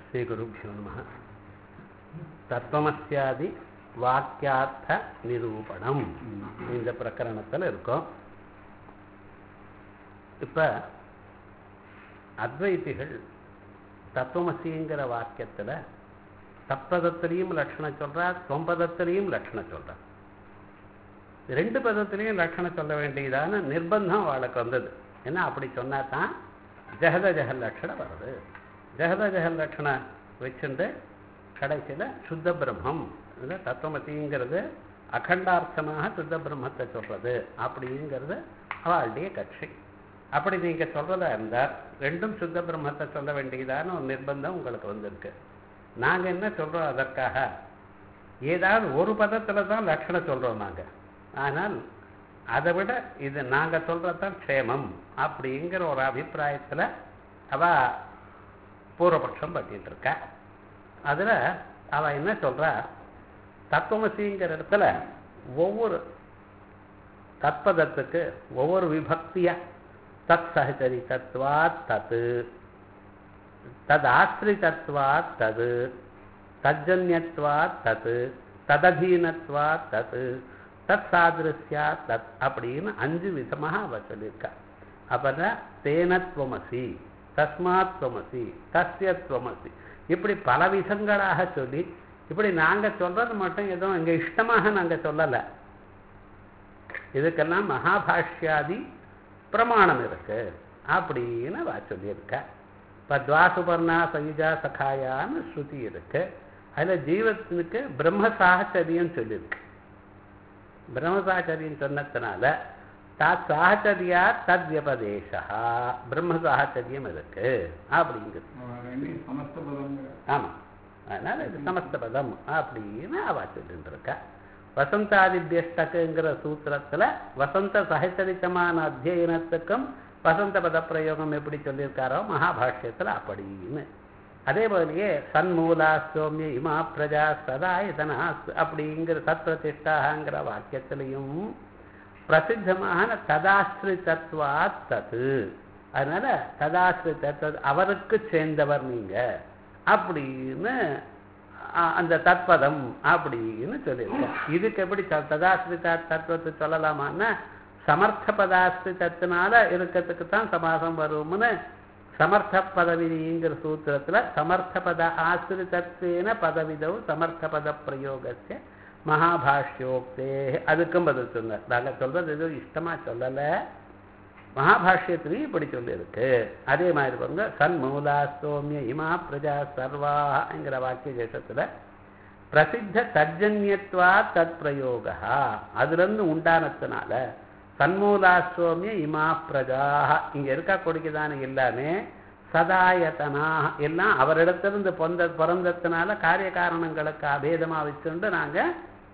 ஸ்ரீகுருभ्यो நமः. தத்துவமஸ்யாதி வாக்கியார்த்த நிரூபணம் இந்த பிரகரணத்தில் இருக்கோம். இப்போ அத்வைதிகள் தத்துவமசிங்கிற வாக்கியத்தில் தப்பதத்திலையும் லட்சணம் சொல்றா, தொம்பதத்திலையும் லட்சணம் சொல்றா. ரெண்டு பதத்திலையும் லட்சணம் சொல்ல வேண்டியதான நிர்பந்தம் அவளுக்கு வந்தது. ஏன்னா அப்படி சொன்னா தான் ஜெகத ஜெகல் லட்சணம் வருது. ஜெகத ஜெகல் லட்சணம் வச்சுட்டு கடைசியில் சுத்த பிரம்மம் தத்துவமசிங்கிறது அகண்டார்த்தமாக சுத்த பிரம்மத்தை சொல்றது அப்படிங்கிறது அவளுடைய கட்சி. அப்படி நீங்கள் சொல்றதா இருந்தால் ரெண்டும் சுத்த பிரம்மத்தை சொல்ல வேண்டியதான ஒரு நிர்பந்தம் உங்களுக்கு வந்திருக்கு. நாங்கள் என்ன சொல்கிறோம், அதற்காக ஏதாவது ஒரு பதத்தில் தான் லட்சணம் சொல்கிறோம் நாங்கள். ஆனால் அதை விட இது நாங்கள் சொல்கிறது தான் க்ஷேமம் அப்படிங்கிற ஒரு அபிப்பிராயத்தில் அவள் பூர்வபட்சம் பண்ணிட்டு இருக்கா. அதில் அவள் என்ன சொல்கிறா, தத்துவமசிங்கிற இடத்துல ஒவ்வொரு தத்பதத்துக்கு ஒவ்வொரு விபக்தியாக தத் சஹச்சரிதத்வாத் தத்து, தத் ஆஸ்ரிதத்வாத் தது, தஜ்ஜன்யத்வாத் தத்து, தததீனத்வாத் தத்து, தத் சாதிருஷ்யா தத் அப்படின்னு 5 விதமாக அவ சொல்லியிருக்கா. அப்போ தேனத்வமசி, தஸ்மாத்வமசி, தஸ்யத்வமசி, இப்படி பல விதங்களாக சொல்லி இப்படி நாங்கள் சொல்றது மட்டும் எதுவும் எங்கள் இஷ்டமாக நாங்கள் சொல்லலை. இதுக்கெல்லாம் மகாபாஷ்யாதி பிரமாணம் இருக்கு அப்படின்னு அவ சொல்லியிருக்கா. இப்போ துவாசுபர்ணா சயுஜா சகாயான்னு ஸ்ருதி இருக்கு. அதில் ஜீவனுக்கு பிரம்ம சாஹச்சரியம் சொல்லியிருக்கு. பிரம்ம சாஹச்சரியம் சொன்னதுனால தத் சாஹச்சரியா தத் வியபதேசா பிரம்ம சாஹச்சரியம் இருக்கு அப்படிங்கிறது. ஆமாம், அதனால இது சமஸ்த பதம் அப்படின்னு அவ சொல்லிட்டு இருக்கா. வசந்தாதிபியஷ்டக்குங்கிற சூத்திரத்தில் வசந்த சஹச்சரித்தமான அத்தியனத்துக்கும் வசந்த பத பிரயோகம் எப்படி சொல்லியிருக்காரோ மகாபாஷ்யத்தில் அப்படின்னு. அதே போலயே சன்மூலா சோமிய இமா பிரஜா சதாயதனா அப்படிங்கிற சத்பிரதிஷ்டாங்கிற வாக்கியத்திலையும் பிரசித்தமான ததாஸ்ரிதத்வாத் தத்து, அதனால ததாஸ்ரித அவருக்கு சேர்ந்தவர் நீங்க அப்படின்னு அந்த தத்பதம் அப்படின்னு சொல்லியிருக்கோம். இதுக்கு எப்படி ததாஸ்ரித தத்துவத்தை சொல்லலாமான்னா சமர்த்த பதாஸ்ரிதத்தினால இருக்கிறதுக்கு தான் சமாசம் வரும்னு சமர்த்த பதவிங்கிற சூத்திரத்தில் சமர்த்த பத ஆசிரிதத்வேன பதவிதவு சமர்த்த பத பிரயோகத்தை மகாபாஷ்யோக்தே அதுக்கும் பதில் சொன்னார். நாங்கள் சொல்றது எதுவும் இஷ்டமாக சொல்லலை, மகாபாஷ்யத்திலையும் இப்படி சொல்லியிருக்கு. அதே மாதிரி பாருங்க, சன்மூலா சோமிய இமா பிரஜா சர்வாங்கிற வாக்கிய தேசத்தில் பிரசித்த தஜ்ஜன்யத்வா தத் பிரயோகா அதுலேருந்து உண்டானதுனால சன்மூலா சோமிய இமா பிரஜா இங்கே இருக்கக்கூடியதான எல்லாமே சதாயத்தனா எல்லாம் அவரிடத்திலிருந்து பிறந்ததுனால காரிய காரணங்களுக்கு அபேதமாக வச்சுண்டு நாங்கள்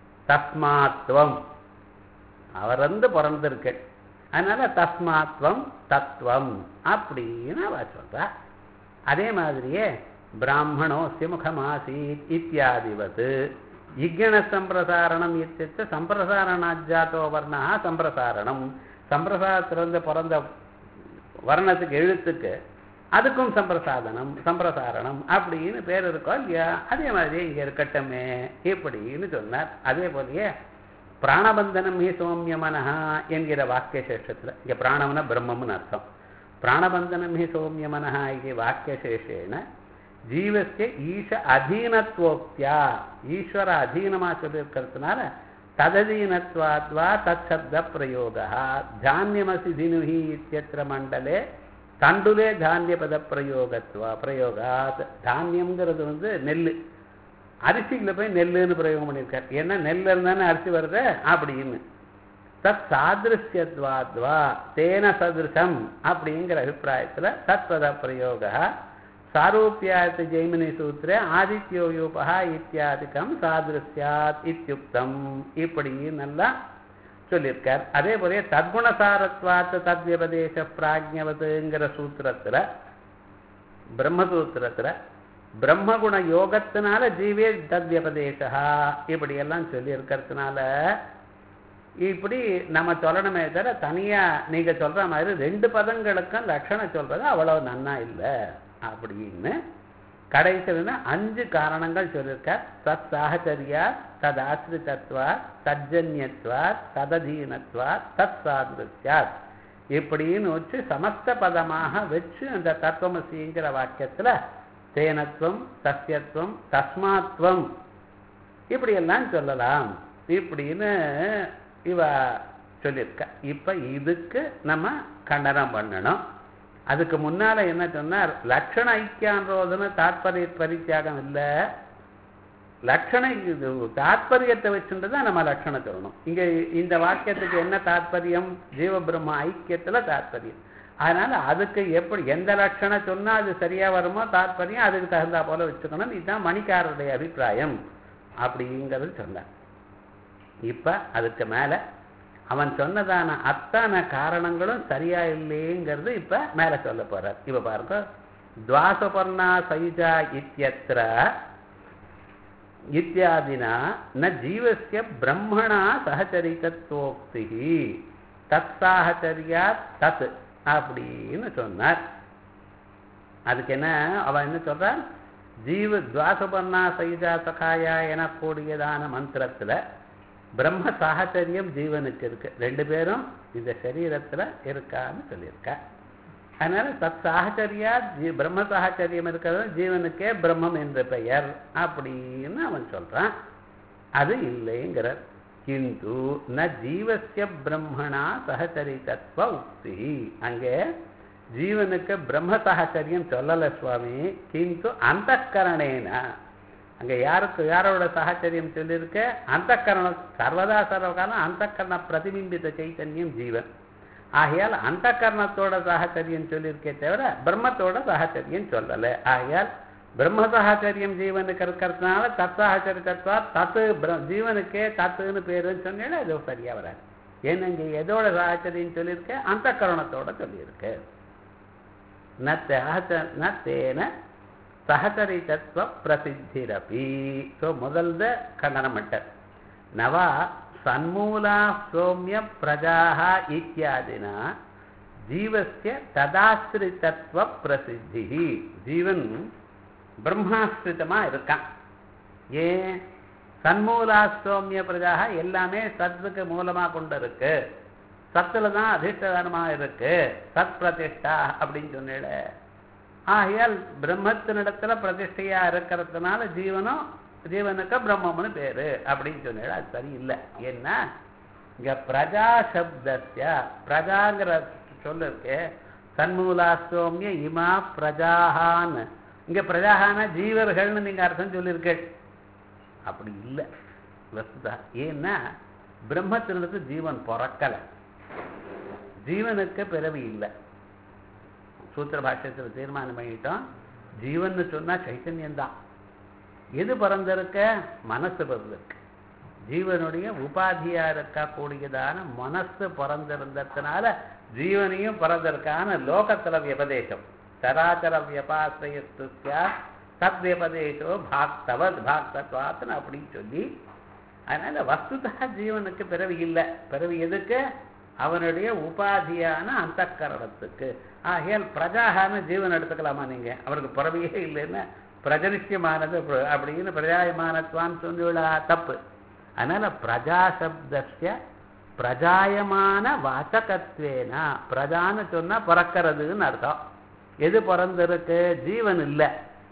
தஸ்மாத்வம் அவரிருந்து பிறந்திருக்கு, அதனால தஸ்மாத்வம் தத்துவம் அப்படின்னு அவ சொல்றா. அதே மாதிரியே பிராமணோஸ்ய முகமாசீத் இத்தியாதிவது இக்ஞண சம்பிரசாரணம் இத்தியச்ச சம்பிரசாரணாஜாத்தோ வர்ணா சம்பிரசாரணம், சம்பிரசாரத்திலிருந்து பிறந்த வர்ணத்துக்கு எழுத்துக்கு அதுக்கும் சம்பிரசாரணம் அப்படின்னு பேர் இருக்கோ இல்லையா, அதே மாதிரி இங்கே இருக்கட்டுமே இப்படின்னு சொன்னார். அதே போலயே பிராணபந்தனம் ஹி சோமியமனஹா என்கிற வாக்கிய சேஷத்தில் இங்கே பிராணம்னா பிரம்மம்னு அர்த்தம். பிராணபந்தனம் ஹி சோமியமனஹா இது வாக்கியசேஷேன ஜீவஸ்ய ஈஷ அதீனத்வோக்தியா ஈஸ்வர அதீனமாக சொல்லியிருக்கிறதுனால தததீனத்வாத்வா தத் சப்த பிரயோகா தானியமசி தினுஹி இத்தியத்திர மண்டலே தண்டுலே தானிய பத பிரயோகாத். தானியம்ங்கிறது நெல், அரிசியில் போய் நெல்லுன்னு பிரயோகம் பண்ணியிருக்கார். ஏன்னா நெல் இருந்தானே அரிசி வருது அப்படின்னு. தத் சாதிருஷ்யத்வாத்வா தேன சதிருஷம் அப்படிங்கிற அபிப்பிராயத்தில் தத்பத பிரயோக சாரூபியாத் ஜெய்மினி சூத்திரே ஆதித்யோயூபா இத்தியாதிக்கம் சாதிருஷ்யாத் இத்தியுக்தம் இப்படி நல்லா சொல்லியிருக்கார். அதே போல தத்குணசாரத்வாத் தத்வியபதேச பிராஜ்ஞவதுங்கிற சூத்திரத்தில் பிரம்மசூத்திரத்தில் பிரம்மகுண யோகத்தினால ஜீவே தத்வியபதேசா இப்படியெல்லாம் சொல்லி இருக்கிறதுனால இப்படி நம்ம சொல்லணுமே தவிர தனியாக நீங்கள் சொல்கிற மாதிரி 2 பதங்களுக்கும் லட்சணம் சொல்கிறது அவ்வளோ நன்னா இல்லை அப்படின்னு கடைசினா 5 காரணங்கள் சொல்லியிருக்கார். தத் சாஹச்சரியா, தத் ஆசிரிதத்வா, தஜ்ஜன்யத்வா, தததீனத்வா, தத் சாதுருத்யாத் இப்படின்னு வச்சு சமஸ்த பதமாக வச்சு அந்த தத்துவமசிங்கிற வாக்கியத்துல தேனத்துவம், தஸ்யத்துவம், தஸ்மாத்வம் இப்படியெல்லாம் சொல்லலாம் இப்படின்னு இவ சொல்லியிருக்க. இப்ப இதுக்கு நம்ம கண்டனம் பண்ணணும். அதுக்கு முன்னால என்ன சொன்னார்? லட்சண ஐக்கியான்ரோதன தாத்பரிய பரித்தியாகம் இல்லை, லட்சண தாத்பரியத்தை வச்சுட்டுதான் நம்ம லட்சணம் சொல்லணும். இங்க இந்த வாக்கியத்துக்கு என்ன தாத்பரியம்? ஜீவ பிரம்ம ஐக்கியத்துல தாத்பரியம். அதனால அதுக்கு எப்படி எந்த லட்சணம் சொன்னா அது சரியா வருமோ தாத்பரியம் அதுக்கு தகுந்தா போல வச்சுக்கணும். இதுதான் மணிக்காரருடைய அபிப்பிராயம் அப்படிங்கிறது சொன்னார். இப்ப அதுக்கு மேல அவன் சொன்னதான அத்தனை காரணங்களும் சரியா இல்லைங்கிறது இப்ப மேல சொல்ல போறார். இப்ப பாருங்க, துவாசபர்ணா சயுஜா இத்யத்ர இத்தியாதினா ந ஜீவஸ்ய பிரம்மணா சஹச்சரிதத்வோக்தி தத் சாஹச்சரியா தத் அப்படின்னு சொன்னார். அதுக்கு என்ன அவன் என்ன சொல்றான்? ஜீவ துவாசபர்ணா சயுஜா சகாயா எனக்கூடியதான மந்திரத்துல பிரம்ம சாஹச்சரியம் ஜீவனுக்கு இருக்கு. 2 பேரும் இந்த சரீரத்துல இருக்கான்னு சொல்லியிருக்க. அதனால தத் சாஹச்சரியா பிரம்ம சாஹச்சரியம் இருக்கிறது ஜீவனுக்கே பிரம்மம் என்ற பெயர் அப்படின்னு அவன் சொல்றான். அது இல்லைங்கிறார். கிந்து ந ஜீவஸ்ய பிரம்மணா சஹச்சரிதத்வ உக்தி, அங்கே ஜீவனுக்கு பிரம்ம சாஹச்சரியம் சொல்லல சுவாமி. கிந்து அந்தக்கரணேன, அங்க யாரோட சாஹச்சரியம் சொல்லியிருக்க? அந்தக்கரணம். சர்வதா சர்வகாலம் அந்தக்கரண பிரதிபிம்பித்த சைத்தன்யம் ஜீவன். ஆகையால் அந்த கரணத்தோட சாஹச்சரியம் சொல்லியிருக்கே தவிர பிரம்மத்தோட சாஹச்சரியம் சொல்லலை. ஆகையால் பிரம்ம சாஹச்சரியம் ஜீவனுக்கு இருக்கிறதுனால தத் சாஹச்சரித்தத்வா தத்து ஜீவனுக்கே தத்துன்னு பேருன்னு சொன்னேன்னா இது சரியா வராது. ஏன்னா இங்க எதோட சாஹச்சரியம் சொல்லியிருக்க? அந்த கரணத்தோட சொல்லியிருக்கு. நத்தேன சஹச்சரிதத்வ பிரசித்திரபி. ஸோ முதல்ல கண்டனம் மட்டர் நவா சன்மூலா சோமிய பிரஜாஹ இத்தியாதினா ஜீவஸ்ய ததாஸ்ரிதத்வ பிரசித்தி. ஜீவன் பிரம்மாஸ்ரிதமா இருக்கான். ஏன்? சன்மூலா சோமிய பிரஜாக எல்லாமே சத்துக்கு மூலமா கொண்டு இருக்கு, சத்துல தான் அதிஷ்டானமா இருக்கு, சத் பிரதிஷ்டா அப்படின்னு சொன்னேன். ஆகையால் பிரம்மத்தினிடத்துல பிரதிஷ்டையா இருக்கிறதுனால ஜீவனுக்கு பிரம்மம்னு பேரு அப்படின்னு சொன்னேன். அது சரியில்லை. ஏன்னா இங்க பிரஜா சப்தஸ்ய பிரஜாங்கிற சொல்லு இருக்கு. சன்மூலாஸ்தோமிய இமா பிரஜாகான்னு, இங்க பிரஜாகான ஜீவர்கள்னு நீங்க அர்த்தம் சொல்லியிருக்க. அப்படி இல்லை வஸ்துதா. ஏன்னா பிரம்மத்தினிடத்து ஜீவன் பிறக்கலை, ஜீவனுக்கு பிறவி இல்லை. சூத்திர பாஷ்யத்தில் தீர்மானம் பண்ணிட்டோம். ஜீவன் சொன்னா சைத்தன்யம்தான். எது பிறந்திருக்க? மனசு பிறந்திருக்கு. ஜீவனுடைய உபாதியா இருக்கக்கூடியதான மனசு பிறந்திருந்ததுனால ஜீவனையும் பிறந்திருக்கான லோகத்துல வியபதேசம். சராச்சர வியபாசிரயா தத் வியபதேசோ பாக்தவத் பாக்தத்வாத்னு அப்படின்னு சொல்லி, அதனால வஸ்துதா ஜீவனுக்கு பிறவி இல்லை. பிறவி எதுக்கு? அவனுடைய உபாதியான அந்த கரணத்துக்கு. ஆகையால் பிரஜாகான ஜீவன் எடுத்துக்கலாமா நீங்க? அவருக்கு பிறவியே இல்லைன்னா பிரஜனிஷ்யமானது அப்படின்னு பிரஜாயமானத்வான்னு சொல்லிவிடா, தப்பு. அதனால பிரஜா சப்தஸ்ய பிரஜாயமான வாசகத்வேனா, பிரஜான்னு சொன்னா பிறக்கிறதுன்னு அர்த்தம். எது பிறந்திருக்கு? ஜீவன் இல்லை.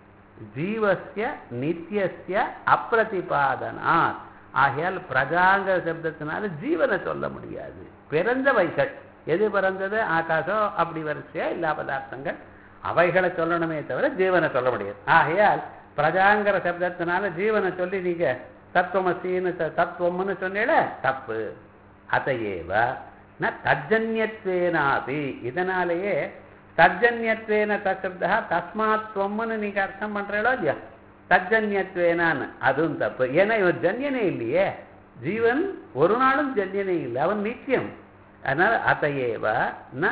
ஜீவஸ்ய நித்தியஸ்ய அப்பிரதிபாதனா. ஆகையால் பிரஜாங்கிற சப்தத்தினால ஜீவனை சொல்ல முடியாது. பிறந்த வைகள் எது பிறந்தது? ஆகாசம் அப்படி வரிசையா எல்லா பதார்த்தங்கள் அவைகளை சொல்லணுமே தவிர ஜீவனை சொல்ல முடியாது. ஆகையால் பிரஜாங்கிற சப்தத்தினால ஜீவனை சொல்லி நீங்க தத்துவமசின்னு தத்துவம்னு சொன்னீல, தப்பு. அதையேவ ந தஜ்ஜன்யத்வேனாபி, இதனாலேயே தஜ்ஜன்யத்வேன தசப்தா தஸ்மாத்வம்னு நீங்க அர்த்தம் பண்றீங்களோ இல்லையா? தஜ்ஜன்யத்வேனான்னு அதுவும் தப்பு. ஏன்னா இவன் ஜன்யனே இல்லையே, ஜீவன் ஒரு நாளும் ஜன்யனே இல்லை, அவன் நித்தியம். அதனால அதையேவ ந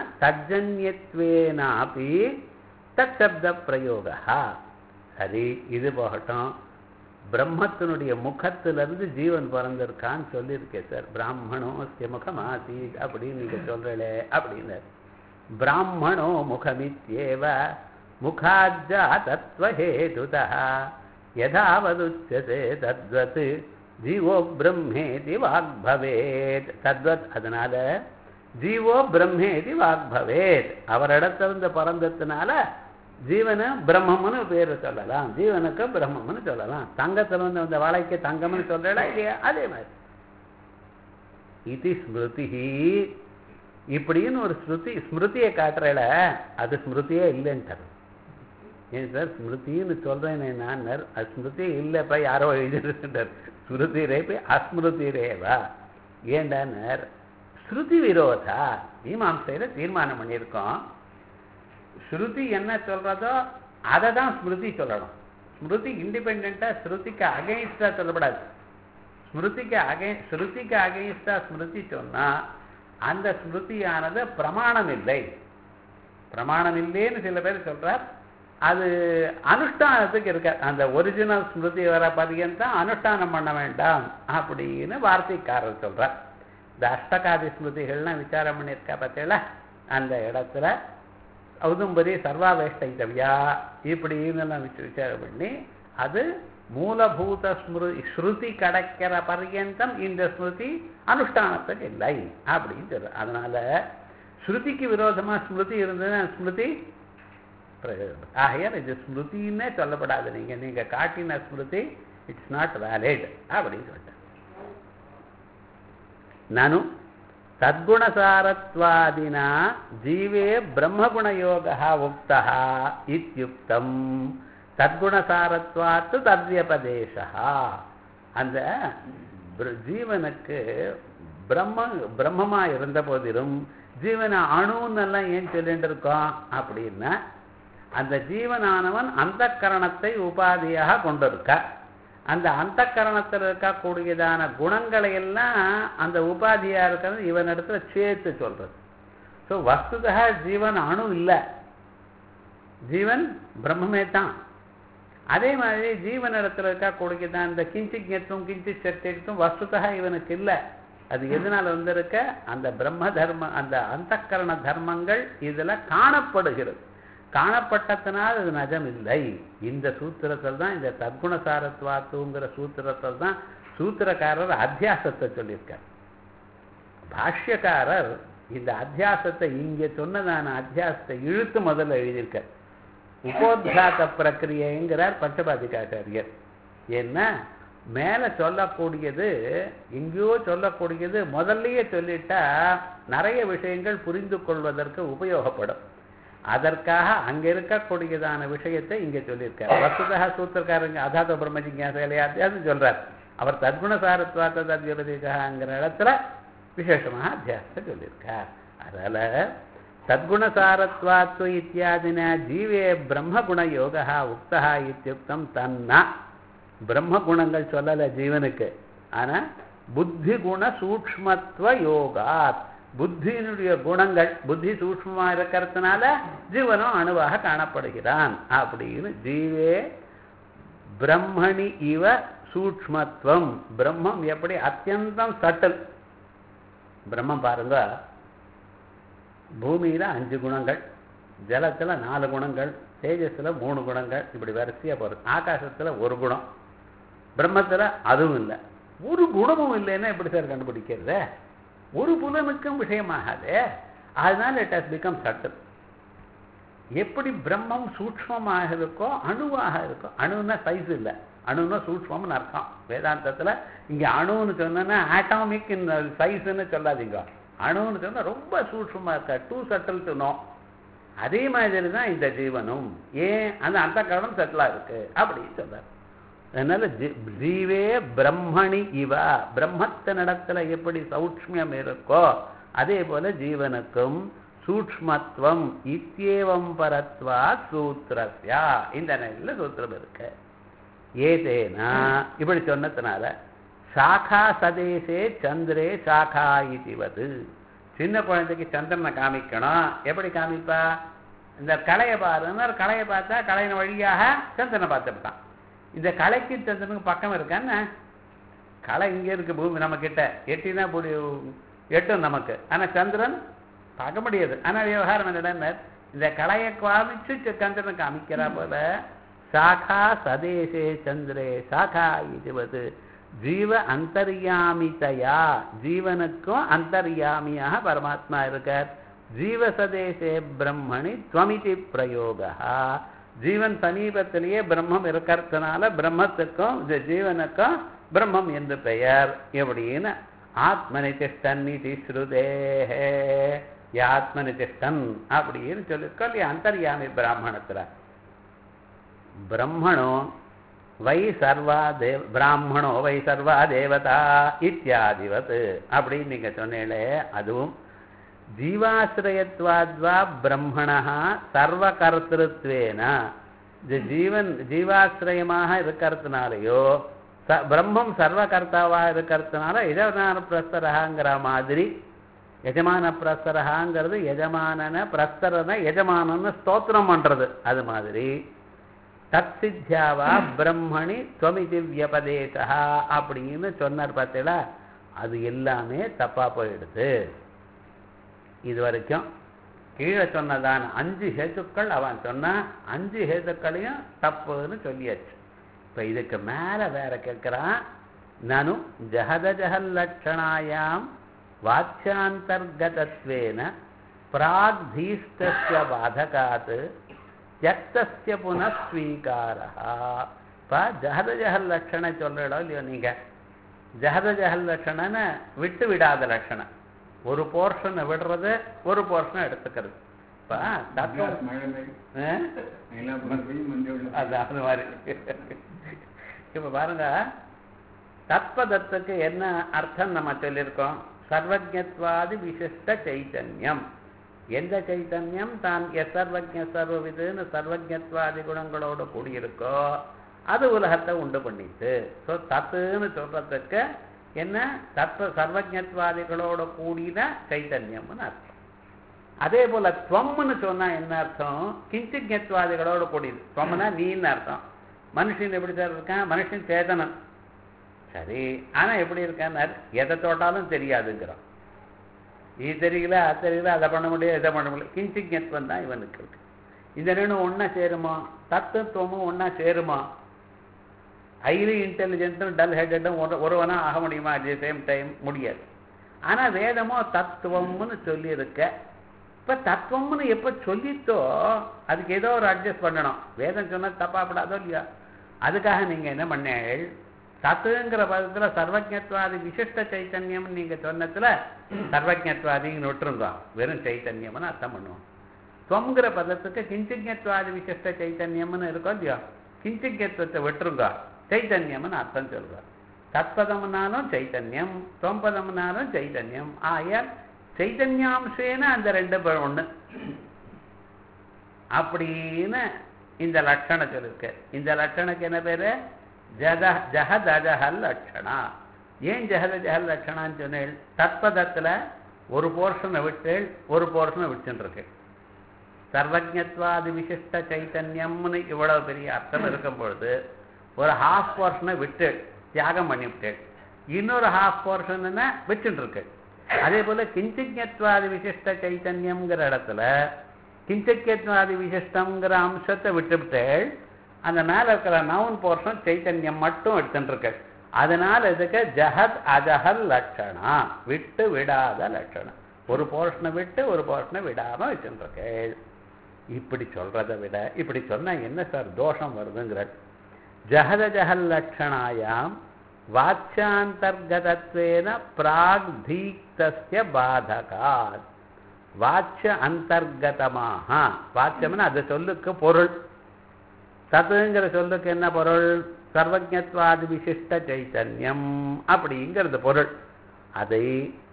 தஜ்ஜன்யத்வேனாபி தத்சப்த பிரயோகா. சரி, இது போகட்டும். பிரம்மத்தினுடைய முகத்திலிருந்து ஜீவன் பிறந்திருக்கான்னு சொல்லியிருக்கேன் சார். பிராமணோ முகம் ஆசீத் அப்படின்னு நீங்க சொல்றே அப்படின்னு. பிராமணோ முகமித்யேவ முகாஜாதத்வஹேதுதः யதாவதுச்யதே தத்வத் ஜீவோ பிரம்மேதி வாக்பவேத். தத்வத் அதனால ஜீவோ பிரம்மேதி வாக்பவேத். அவரிடத்திலிருந்து பிறந்ததுனால ஜீவனை பிரம்மம்னு பேர் சொல்லலாம், ஜீவனுக்கு பிரம்மம்னு சொல்லலாம். தங்கத்துல வந்து அந்த வாழைக்கு தங்கம்னு சொல்றா இல்லையா, அதே மாதிரி இது ஸ்மிருதி. இப்படின்னு ஒரு ஸ்மிருதியை காட்டுறல, அது ஸ்மிருதியே இல்லைன்ட்டார். ஏன் சார் ஸ்மிருதின்னு சொல்றேன் நான், அது ஸ்மிருதி இல்லைப்பா யாரோ எழுதிட்டார். ஸ்மிருதி ரேப்பி அஸ்மிருதி ரேவா. ஏண்டார் ஸ்ருதி விரோதா. மீமாம்சையில தீர்மானம் பண்ணியிருக்கோம், ஸ்ருதி என்ன சொல்றதோ அதை தான் ஸ்மிருதி சொல்லணும். ஸ்மிருதி இண்டிபெண்டா ஸ்ருதிக்கு அகைன்ஸ்டா சொல்லப்படாது. ஸ்மிருதிக்கு அகைன்ஸ்டா ஸ்மிருதி சொன்னா அந்த ஸ்மிருதியானது பிரமாணம் இல்லை. பிரமாணம் இல்லைன்னு சில பேர் சொல்றார். அது அனுஷ்டானத்துக்கு இருக்க, அந்த ஒரிஜினல் ஸ்மிருதி வர பர்யந்தம் அனுஷ்டானம் பண்ண வேண்டாம் அப்படின்னு வார்த்தைக்காரர் சொல்றார். இந்த அஷ்டகாதி ஸ்மிருதிகள்லாம் விசாரம் பண்ணியிருக்கா பார்த்தீங்களா, அந்த இடத்துல ஔதும்பரி சர்வாவேஷ்டைத்தவியா இப்படின்னு விசாரம் பண்ணி அது மூலபூத ஸ்ருதி கிடைக்கிற பர்யந்தம் இந்த ஸ்மிருதி அனுஷ்டானத்துக்கு இல்லை அப்படின்னு சொல்ற. அதனால ஸ்ருதிக்கு விரோதமா ஸ்மிருதி இருந்ததுன்னா ஸ்மிருதி ஆகையால் இது ஸ்மிருதின்னே சொல்லப்படாது. நீங்க காட்டின ஸ்மிருதி இட்ஸ் நாட் வேலிட் அப்படின்னு சொல்லிட்டேன். நானும் தத்குணசாரத்வாதினா ஜீவே பிரம்மகுணயோகः உக்தः இத்யுக்தம். தத்குணசாரத்வாத்து தத்வியபதேசः. அந்த ஜீவனுக்கு பிரம்மமா இருந்த போதிலும் ஜீவனை அணுன்னெல்லாம் ஏன் சொல்லிட்டு இருக்கோம் அப்படின்னா, அந்த ஜீவனானவன் அந்த கரணத்தை உபாதியாக கொண்டிருக்க, அந்த அந்த கரணத்தில் இருக்கக்கூடியதான குணங்களை எல்லாம் அந்த உபாதியா இருக்கிறது இவனிடத்துல சேர்த்து சொல்றது. ஸோ வஸ்துதா ஜீவன் அணு இல்லை, ஜீவன் பிரம்மமே தான். அதே மாதிரி ஜீவனிடத்தில் இருக்கக்கூடியதான் இந்த கிஞ்சிஜ்ஞத்துவம் கிஞ்சித் சக்திக்கும் வஸ்துதா இவனுக்கு இல்லை. அது எதனால வந்திருக்க, அந்த பிரம்ம தர்ம அந்த அந்தக்கரண தர்மங்கள் இதுல காணப்படுகிறது. காணப்பட்டதனால் அது நஜம் இல்லை. இந்த சூத்திரத்தில் தான், இந்த தத்குணசாரத்வாத்துங்கிற சூத்திரத்தில் தான் சூத்திரக்காரர் அத்தியாசத்தை சொல்லியிருக்கார். பாஷ்யக்காரர் இந்த அத்தியாசத்தை இங்கே சொன்னதான அத்தியாசத்தை இழுத்து முதல்ல எழுதியிருக்கார். உபோத்காத பிரக்கிரியைங்கிறார் பஞ்சபாதிகாச்சாரியர். ஏன்னா மேலே சொல்லக்கூடியது எங்கேயோ சொல்லக்கூடியது முதல்லையே சொல்லிட்டா நிறைய விஷயங்கள் புரிந்து கொள்வதற்கு உபயோகப்படும். அதற்காக அங்க இருக்கக்கூடியதான விஷயத்தை இங்கே சொல்லியிருக்கார். வஸ்துதா சூத்திரக்காரங்க அதாத பிரம்ம ஜிக்ஞாசையிலே அத்தியாசம் சொல்றார். அவர் தத்குணசாரத்வாத்த தத்வியபதேசங்கிற இடத்துல விசேஷமாக அத்தியாசத்தை சொல்லியிருக்கார். அதனால தத்குணசாரத்வாத்து இத்தியாதின ஜீவே பிரம்மகுண யோகா உக்தா இத்தியுக்தம். தன்னா பிரம்ம குணங்கள் சொல்லலை ஜீவனுக்கு, ஆனா புத்தி குண சூக்ஷ்மத்துவ யோகாத், புத்தியினுடைய குணங்கள் புத்தி சூக்ஷ்மமா இருக்கிறதுனால ஜீவனும் அணுவாக காணப்படுகிறான் அப்படின்னு. ஜீவே பிரம்மணி இவ சூக்ஷ்மத்துவம். பிரம்மம் எப்படி அத்தியந்தம் சட்டல். பிரம்மம் பாருங்க, பூமியில 5 குணங்கள், ஜலத்துல 4 குணங்கள், தேஜஸ்ல 3 குணங்கள், இப்படி வரிசையா போறது. ஆகாசத்துல 1 குணம், பிரம்மத்துல அதுவும் இல்லை. ஒரு குணமும் இல்லைன்னா எப்படி சார் கண்டுபிடிக்கிறது? ஒரு புலனுக்கும் விஷயமாகாது. அதனால இட் ஹஸ் பிகம் சட்டில். எப்படி பிரம்மம் சூக்ஷ்மமாக இருக்கோ அணுவாக இருக்கோ, அணுன்னா சைஸ் இல்லை, அணுன்னா சூக்ஷ்மம்னு அர்த்தம் வேதாந்தத்துல. இங்க அணுன்னு சொன்னா ஆட்டாமிக் சைஸ்ன்னு சொல்லாதீங்க. அணுன்னு சொன்னா ரொம்ப சூக்ஷ்மமா இருக்க, டூ சட்டில் டு நோ. அதே மாதிரி தான் இந்த ஜீவனும். ஏன் அந்த கரணம் சட்டிலா இருக்கு அப்படின்னு சொல்றாரு. அதனால ஜீவே பிரம்மணி இவ, பிரம்மத்தினிடத்துல எப்படி சௌக்ஷ்மியம் இருக்கோ அதே போல ஜீவனுக்கும் சூக்ஷ்மத்துவம் இத்தியேவம் பரத்வா சூத்திரஸ்யா, இந்த நிலையில சூத்திரம் இருக்கு. ஏதேனா இப்படி சொன்னதுனால சாகா சதேசே சந்திரே சாகா இதுவது. சின்ன குழந்தைக்கு சந்திரனை காமிக்கணும். எப்படி காமிப்பா? இந்த கலையை பாருன்னா, கலையை பார்த்தா கலையின் வழியாக சந்திரனை பார்த்துட்டான். இந்த கலைக்கு சந்திரனுக்கு பக்கம் இருக்கான்னு, கலை இங்கே இருக்கு, பூமி நம்ம கிட்ட எட்டினா எட்டும் நமக்கு, ஆனால் சந்திரன் பார்க்க முடியாது. ஆனால் விவகாரம் என்னடா, இந்த கலையை காமிச்சு சந்திரனை காமிக்கிறா போல சாகா சதேசே சந்திரே சாகா இதுவது ஜீவ அந்தர்யாமிதயா ஜீவனுக்கும் அந்தர்யாமியாக பரமாத்மா இருக்கார். ஜீவசதேசே பிரம்மணி துவமிதி பிரயோகா ஜீவன் சமீபத்திலேயே பிரம்மம் இருக்கிறதுனால பிரம்மத்துக்கும் ஜீவனுக்கும் பிரம்மம் என்று பெயர். எப்படின்னு ஆத்மனிதிஷ்டன் இது ஸ்ருதேஹே ஆத்மனிதிஷ்டன் அப்படின்னு சொல்லிருக்கோம் இல்லையா அந்தர்யாமி பிராமணத்துல. பிரம்மணோ வை சர்வா பிராமணோ வை சர்வா தேவதா இத்தியாதிவத் அப்படின்னு நீங்க சொன்னீங்களே அதுவும் ஜீவாசிரயத்வாத்வா பிரம்மணா சர்வகர்த்திருத்வேன ஜீவாசிரயமாக இருக்கிறதுனாலையோ பிரம்மம் சர்வகர்த்தாவா இருக்கிறதுனால எஜமான பிரஸ்தரகாங்கிற மாதிரி எஜமான பிரஸ்தரகாங்கிறது எஜமானன பிரஸ்தரன எஜமானன்னு ஸ்தோத்திரம் பண்றது அது மாதிரி தத் சித்தியாவா பிரம்மணி துவமிதி வியபதேசா அப்படின்னு சொன்னார் பார்த்தீங்களா அது எல்லாமே தப்பா போயிடுது. இது வரைக்கும் கீழே சொன்னதான 5 ஹேத்துக்கள் அவன் சொன்னா 5 ஹேத்துக்களையும் தப்புன்னு சொல்லியாச்சு. இப்ப இதுக்கு மேல வேற கேட்கிறான் நனு ஜஹதஜஹல்லட்சணாயாம் வாச்யாந்தர்கதத்வேன பிராக்தீஸ்தஸ்ய பாதகாத் த்யக்தஸ்ய புனஸ்வீகாரஹ. இப்ப ஜஹதஜஹல் லட்சணம் சொல்றோம் இல்லையோ நீங்க ஜஹதஜஹல் லட்சணன்னு விட்டு விடாத லட்சணம் ஒரு போர்ஷனை விடுறது ஒரு போர்ஷனை எடுத்துக்கிறது. அது மாதிரி இப்ப பாருங்க தத்பதத்துக்கு என்ன அர்த்தம் நம்ம சொல்லியிருக்கோம் சர்வஜத்வாதி விசிஷ்ட சைத்தன்யம். எந்த சைத்தன்யம் தான் எசர்வஜ சர்வவிதுன்னு சர்வஜத்வாதி குணங்களோடு கூடியிருக்கோ அது உலகத்தை உண்டு பண்ணிட்டு. ஸோ தத்துன்னு சொல்றதுக்கு என்ன தத்துவ சர்வஜத்வாதிகளோட கூடின சைத்தன்யம்னு அர்த்தம். அதே போல துவம்னு சொன்னா என்ன அர்த்தம் கிஞ்சிஜத்வாதிகளோட கூடியது. துவம்னா நீன்னு அர்த்தம். மனுஷன் எப்படி சார் இருக்கான் மனுஷன் சேதனம் சரி ஆனா எப்படி இருக்கான்னு எதை தோட்டாலும் தெரியாதுங்கிறான். இது தெரியல அது தெரியல அதை பண்ண முடியாது இதை பண்ண முடியல கிஞ்சிஜத்வம் தான் இவனுக்கு இருக்கு. இந்த ரெண்டும் ஒன்னா சேருமா தத்துவமும் ஒன்னா சேருமா ஹைலி இன்டெலிஜென்ட்டும் டல் ஹெட்டடும் ஒருவனா ஆக முடியுமா அட் தி சேம் டைம் முடியாது. ஆனா வேதமோ தத்துவம்னு சொல்லி இருக்க. இப்ப தத்துவம்னு எப்ப சொல்லித்தோ அதுக்கு ஏதோ ஒரு அட்ஜஸ்ட் பண்ணணும். வேதம் சொன்னா தப்பாப்படாதோ இல்லையா அதுக்காக நீங்க என்ன பண்ணீள் தத்துங்கிற பதத்துல சர்வஜத்வாதி விசிஷ்ட சைத்தன்யம் நீங்க சொன்னதுல சர்வஜத்வாதின்னு விட்டுருங்க வெறும் சைத்தன்யம்னு அர்த்தம் பண்ணுவோம். துவங்கிற பதத்துக்கு கிஞ்சிஜத்வாதி விசிஷ்ட சைத்தன்யம்னு இருக்கும் இல்லையா கிஞ்சிஜத்வத்தை விட்டுருங்க சைத்தன்யம்னு அர்த்தம் சொல்றார். தத்பதம்னாலும் சைத்தன்யம் தொம்பதம்னாலும் சைத்தன்யம் ஆயால் சைத்தன்யாம்சேன அந்த ரெண்டு பேரும் ஒண்ணு அப்படின்னு இந்த லட்சணம் சொல்லிருக்கு. இந்த லட்சணுக்கு என்ன பேரு ஜஹதஜஹல் லட்சணா. ஏன் ஜஹதஜஹல் லட்சணான்னு சொன்னேன் தத்பதத்துல ஒரு போர்ஷனை விட்டு ஒரு போர்ஷனை விட்டுன்னு இருக்கு. சர்வஜத்வாதி விசிஷ்ட சைத்தன்யம்னு இவ்வளவு பெரிய அர்த்தம் இருக்கும் பொழுது ஒரு ஹாஃப் போர்ஷனை விட்டு தியாகம் பண்ணிவிட்டு இன்னொரு ஹாஃப் போர்ஷன் வச்சுட்டு இருக்கு. அதே போல கிஞ்சிஜத்வாதி விசிஷ்ட சைத்தன்யம்ங்கிற இடத்துல கிஞ்சிஜத்வாதி விசிஷ்டம்ங்கிற அம்சத்தை விட்டுவிட்டு அந்த மேல இருக்கிற நவுன் போர்ஷன் சைத்தன்யம் மட்டும் எடுத்துட்டு இருக்கு. அதனால இதுக்கு ஜஹத் அஜஹல் லட்சணா விட்டு விடாத லட்சணம். ஒரு போர்ஷனை விட்டு ஒரு போர்ஷனை விடாம வச்சுட்டு இருக்கு. இப்படி சொல்றதை விட இப்படி சொன்னா என்ன சார் தோஷம் வருதுங்கிற ஜஹதஜஹல் லட்சணாயாம் வாச்யாந்தர்கதத்வேன பிராக்தீக்தஸ்ய பாதகாத். வாச்சிய அந்தர்கதமாக வாச்சியம்னா அது சொல்லுக்கு பொருள். தத்துங்கிற சொல்லுக்கு என்ன பொருள் சர்வஜத்வாதி விசிஷ்ட சைத்தன்யம் அப்படிங்கிறது பொருள். அதை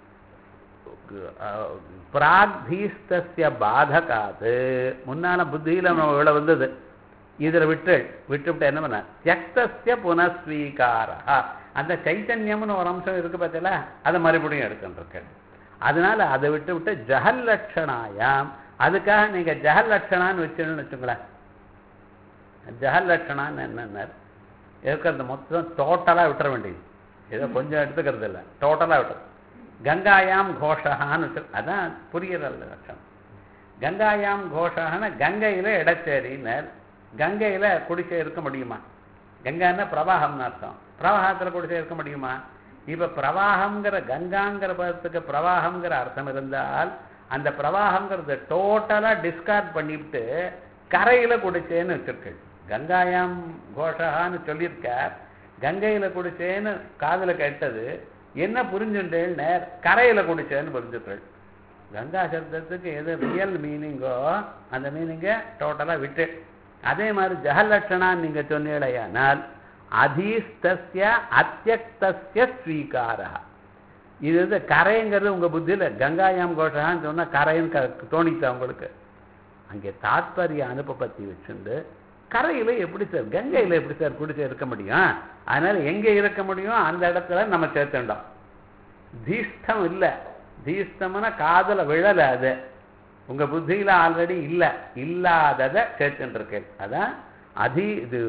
பிராக்தீஸ்தஸ்ய பாதகாது முன்னால புத்தியில இவ்வளவு வந்தது இதுல விட்டுவிட்டு என்ன பண்ண தியக்தஸ்ய புனஸ்வீகாரா. அந்த சைத்தன்யம்னு ஒரு அம்சம் இருக்கு பார்த்தீங்களா அதை மறுபடியும் எடுத்துருக்கு. அதனால அதை விட்டு ஜஹல் லட்சணாயாம் அதுக்காக நீங்க ஜஹல் லட்சணான்னு வச்சுன்னு வச்சுங்களேன். ஜஹல் லட்சணான்னு என்னன்னா இருக்கிறது மொத்தம் டோட்டலா விட்டுற வேண்டியது. ஏதோ கொஞ்சம் எடுத்துக்கிறது இல்லை டோட்டலா விட்டுறது. கங்காயாம் கோஷகான்னு வச்சு அதான் புரியுற லட்சணம். கங்காயாம் கோஷான கங்கையில இடச்சேரினர். கங்கையில குடிசை இருக்க முடியுமா? கங்கான்னா பிரவாகம்னு அர்த்தம். பிரவாகத்துல குடிசை இருக்க முடியுமா? இப்ப பிரவாகம்ங்கிற கங்காங்கிற பதத்துக்கு பிரவாகம்ங்கிற அர்த்தம் இருந்தால் அந்த பிரவாகம்ங்கிறது டோட்டலா டிஸ்கார்ட் பண்ணிவிட்டு கரையில குடிச்சேன்னு வச்சிருக்கேன். கங்காயாம் கோஷகான்னு சொல்லியிருக்கார். கங்கையில குடிச்சேன்னு காதுல கேட்டது என்ன புரிஞ்சுட்டேன்? கரையில குடிச்சேன்னு புரிஞ்சுக்கள். கங்கா சப்தத்துக்கு எது ரியல் மீனிங்கோ அந்த மீனிங்கை டோட்டலா விட்டு, அதே மாதிரி ஜஹலட்சணான்னு நீங்க சொன்னீங்களேயானால் அதீஸ்தஸ்ய அத்யக்தஸ்ய ஸ்வீகாரா. இது கரைங்கிறது உங்க புத்தியில கங்காயாம் கோஷகான்னு சொன்னா கரைன்னு தோணிச்சா உங்களுக்கு? அங்கே தாத்பரிய அனுபவத்தை வச்சுண்டு கரையில எப்படி சார் கங்கையில எப்படி சார் குடிச்சு இருக்க முடியும்? அதனால எங்க இருக்க முடியும் அந்த இடத்துல நம்ம சேர்த்துட்டோம். தீஸ்தம் இல்லை. தீஸ்தம்னா காதல விழல, அது உங்க புத்தியில ஆல்ரெடி இல்லை, இல்லாததை சேர்த்துட்டு இருக்கு. அதான் இது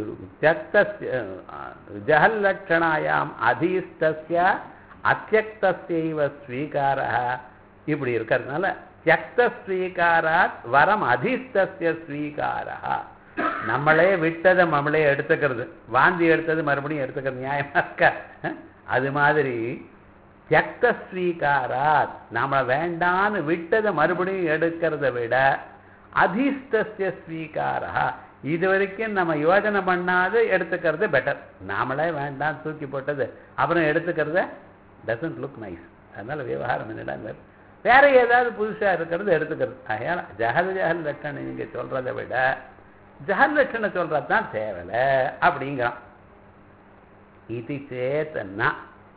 ஜஹல்லட்சணாயாம் அதீஸ்தஸ்ய அத்யக்தஸ்யைவ ஸ்வீகாரா இப்படி இருக்கிறதுனால தியக்த ஸ்வீகாராத் வரம் அதீஸ்தஸ்ய ஸ்வீகாரா. நம்மளே விட்டதை நம்மளே எடுத்துக்கிறது, வாந்தி எடுத்தது மறுபடியும் எடுத்துக்கிறது நியாயமா இருக்கா? அது மாதிரி தியக்த ஸ்வீகாராத் நாம வேண்டான்னு விட்டதை மறுபடியும் எடுக்கிறத விட அதீஸ்தஸ்ய ஸ்வீகாரா இது வரைக்கும் நம்ம யோஜனை பண்ணாது எடுத்துக்கிறது பெட்டர். நாமளே வேண்டாம் தூக்கி போட்டது அப்புறம் எடுத்துக்கிறத டசன்ட் லுக் நைஸ். அதனால விவகாரம் என்னடா வேற ஏதாவது புதுசா இருக்கிறது எடுத்துக்கிறது. அதனால ஜஹல் லட்சணம் நீங்க சொல்றதை விட ஜஹல் லட்சணம் சொல்றதுதான் தேவலை அப்படிங்கிறான். இது சேத்தன்னா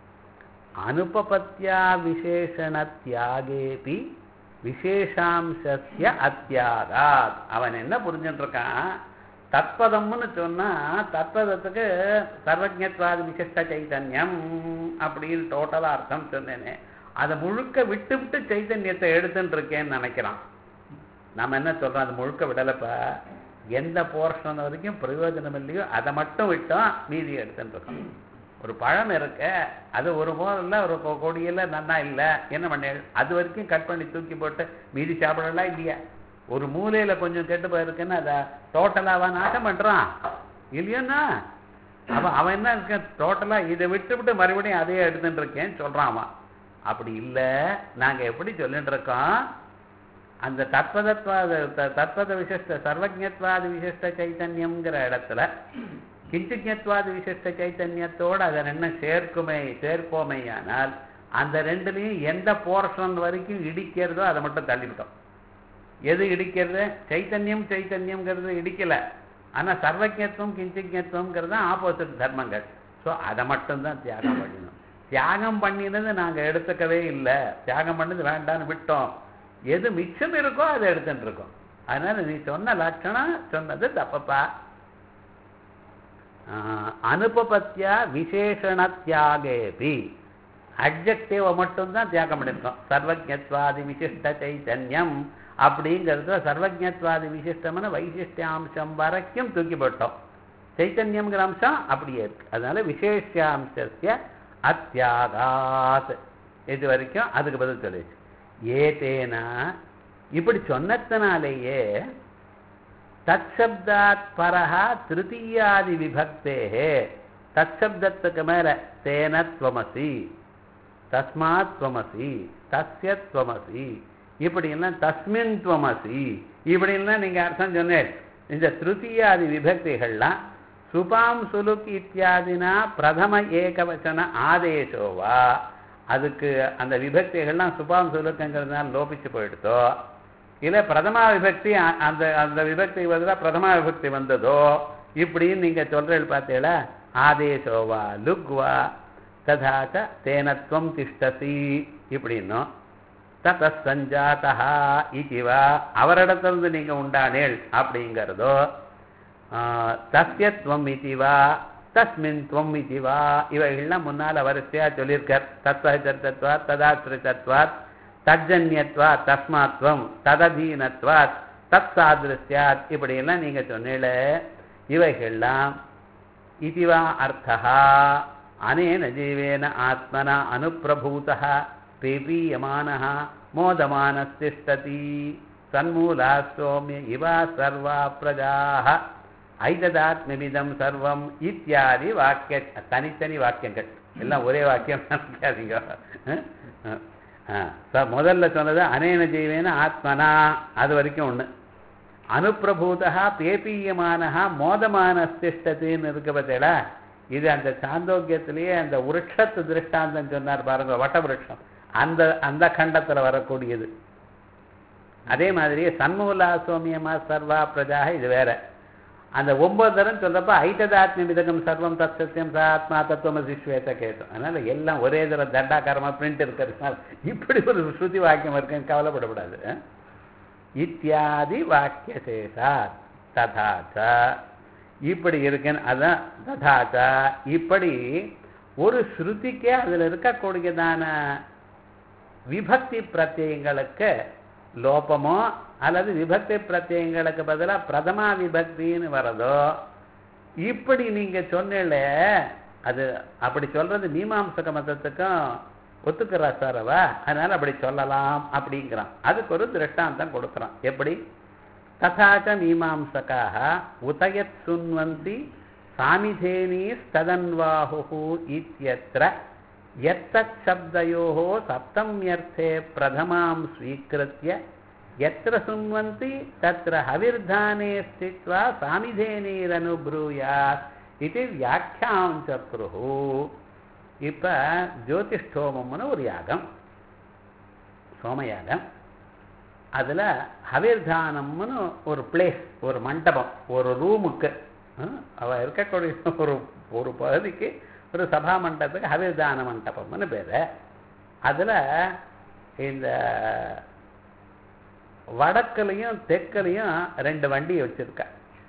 அனுபபத்யா விசேஷண தியாகேபி விசேஷாம்சஸ்ய அத்தியாகாத். அவன் என்ன புரிஞ்சுட்டு இருக்கான்? தத்பதம்னு சொன்னா தத்பதத்துக்கு சர்வஜத்வாதி விசிஷ்ட சைதன்யம் அப்படின்னு டோட்டலா அர்த்தம் சொன்னேனே, அதை முழுக்க விட்டு விட்டு சைத்தன்யத்தை எடுத்துட்டு இருக்கேன்னு நினைக்கிறான். நம்ம என்ன சொல்றோம்? அது முழுக்க விடலப்பா, எந்த போர்ஷன் வரைக்கும் பிரயோஜனம் இல்லையோ அதை மட்டும் விட்டோம், மீதி எடுத்துட்டு இருக்கோம். ஒரு பழம் இருக்க, அது ஒரு போல ஒரு கொடியில நன்னா இல்லை, என்ன பண்ண அது வரைக்கும் கட் பண்ணி தூக்கி போட்டு மீதி சாப்பிடலாம் இல்லையா? ஒரு மூலையில கொஞ்சம் கெட்டு போயிருக்குன்னு அதை டோட்டலாவா நாட்டம் பண்றான் இல்லையோன்னா? அவன் என்ன இருக்க டோட்டலா இதை விட்டு விட்டு மறுபடியும் அதையே எடுத்துட்டு இருக்கேன்னு சொல்றான் அவன். அப்படி இல்லை, நாங்க எப்படி சொல்லிட்டு இருக்கோம்? அந்த தத்பத விசிஷ்ட சர்வஜத்வாதி விசிஷ்ட சைத்தன்யம்ங்கிற இடத்துல கிஞ்சித்வாதி விசிஷ்ட சைத்தன்யத்தோடு அதை என்ன சேர்ப்போமையானால் அந்த ரெண்டுலையும் எந்த போர்ஷன் வரைக்கும் இடிக்கிறதோ அதை மட்டும் தள்ளிவிட்டோம். எது இடிக்கிறது? சைத்தன்யம்ங்கிறது இடிக்கல. ஆனா சர்வஜத்துவம் கிஞ்சித்வம்ங்கிறது தான் ஆப்போசிட் தர்மங்கள். ஸோ அதை மட்டும்தான் தியாகம் பண்ணணும். தியாகம் பண்ணினது நாங்க எடுத்துக்கவே இல்லை, தியாகம் பண்ணது வேண்டான்னு விட்டோம். எது மிச்சம் இருக்கோ அதை எடுத்துட்டு இருக்கோம். அதனால நீ சொன்ன லட்சணம் சொன்னது தப்பப்பா. அனுபபத்யா விசேஷண தியாகேபி அட்ஜெக்டிவ் மட்டும்தான் தியாகம் பண்ணிருக்கோம். சர்வஜத்வாதி விசிஷ்ட சைத்தன்யம் அப்படிங்கிறது சர்வஜத்வாதி விசிஷ்டம்னு வைசிஷ்டாம்சம் வரைக்கும் தூக்கி போட்டோம். சைத்தன்யம்ங்கிற அம்சம் அப்படியே இருக்கு. அதனால விசேஷாம்சஸ்ய அத்தியாகாத் இது வரைக்கும் அதுக்கு பதில் சொல்லிச்சு. ஏதேனா இப்படி சொன்னத்தினாலேயே தற்சப்தாத் பரஹா திருத்தீயாதி விபக்தேஹே, தற்சப்தத்துக்கு மேல தேனத்வமசி, தஸ்மாத்வமசி, தஸ்யத்வமசி, இப்படி எல்லாம் தஸ்மின் துவமசி இப்படின்லாம் நீங்க அர்த்தம் சொன்னேன். இந்த திருத்தீயாதி விபக்திகள்லாம் சுபாம் சுலுக் இத்தியாதினா பிரதம ஏகவச்சன ஆதேசோவா, அதுக்கு அந்த விபக்திகள்லாம் சுபாம் சுலுக்குங்கிறதுனால லோபிச்சு போயிடுதோ, இல்லை பிரதமா விபக்தி அந்த அந்த விபக்தி பதிலாக பிரதமா விபக்தி வந்ததோ இப்படின்னு நீங்க சொல்றது பார்த்தீங்களா? ஆதேசோவா லுக்வா ததாச்ச தேனத்வம் திஷ்டசி இப்படின்னும் தத சஞ்சாதா இதிவா அவரிடத்திலிருந்து நீங்க உண்டானேள் அப்படிங்கிறதோ, தஸ்யத்வம் இதிவா தஸ்மின் துவம் இதிவா இவைகள்லாம் முன்னால் வரிசையா சொல்லியிருக்கார். தத்வஹிதத்வாத் ததாஸ்ரிதத்வாத் தஜ்ஜன்யத்வாத் தஸ்மாத்வம் தததீனத்வாத் தத் சாதிருஷ்யாத் இப்படியெல்லாம் நீங்க சொன்னீங்கள, இவைகள்லாம் இதிவா அர்த்தா அனேன ஜீவேன ஆத்மனா அனுப்பிரபூதா பேபீயமானஹ மோதமானஸ்திஷ்டதி சன்மூலா சோமிய இவா சர்வா பிரஜாஹ ஐததாத்மிதம் சர்வம் இத்தியாதி வாக்கிய தனித்தனி வாக்கியங்கள் எல்லாம் ஒரே வாக்கியம் நினைக்காதீங்க. முதல்ல சொன்னது அனேன ஜீவேன ஆத்மனா, அது வரைக்கும் ஒண்ணு. அனுப்பிரபூதா பேபீயமானஹா மோதமானஸ்திஷ்டத்தின்னு இருக்க பார்த்தேடா, இது அந்த சாந்தோக்கியத்திலேயே அந்த விருட்சத்து திருஷ்டாந்தம் சொன்னார் பாருங்க, வட்ட விருட்சம், அந்த அந்த கண்டத்துல வரக்கூடியது. அதே மாதிரியே சன்மூலா சோமியமா சர்வா பிரஜா, இது வேற. அந்த 9 தரம் சொல்றப்ப ஐததாத்மி விதகம் சர்வம் தத் சத்தியம் ச ஆத்மா தத்துவமசி ஸ்வேத கேட்டும். அதனால எல்லாம் ஒரே தரம் தண்டாக்காரமா பிரிண்ட் இருக்கிறதுனால இப்படி ஒரு ஸ்ருதி வாக்கியம் இருக்குன்னு கவலைப்படக்கூடாது. இத்தியாதி வாக்கிய சேஷா ததாச்ச, இப்படி இருக்குன்னு அதான் ததாச்ச, இப்படி ஒரு ஸ்ருதிக்கே அதில் இருக்கக்கூடியதான விபக்தி பிரத்யங்களுக்கு லோபமோ அல்லது விபக்தி பிரத்யங்களுக்கு பதிலாக பிரதமா விபக்தின்னு வரதோ, இப்படி நீங்க சொன்னீங்கள, அது அப்படி சொல்றது மீமாம்சக மதத்துக்கும் ஒத்துக்கிறா சாரவா, அதனால அப்படி சொல்லலாம் அப்படிங்கிறான். அதுக்கு ஒரு திருஷ்டாந்தம் கொடுக்குறான். எப்படி? ததாச்ச மீமாம்சகாः உதயத் சுன்வந்தி சாமிதேனீஸ்ததன்வாஹுः இத்யத்ர யத்தத் சப்தயோः சப்தம்யர்த்தே பிரதமாம் ஸ்வீக்ருத்ய யத்ர சுன்வந்தி தத்ர ஹவிர்தானே ஸ்தித்வா சாமிதேனீரனுப்ரூயாத் இது வியாக்கியாம் சக்ருஹு. இப்ப ஜோதிஷ்டோமம்னு ஒரு யாகம், சோமயாகம். அதுல ஹவிர்தானம்னு ஒரு பிளேஸ், ஒரு மண்டபம், ஒரு ரூமுக்கு அவ இருக்கக்கூடிய ஒரு பகுதிக்கு, ஒரு சபா மண்டபத்துக்கு ஹவிர்தான மண்டபம்னு பேரு. அதுல இந்த வடக்குலையும் தெற்குலையும் 2 வண்டி வச்சிருக்க.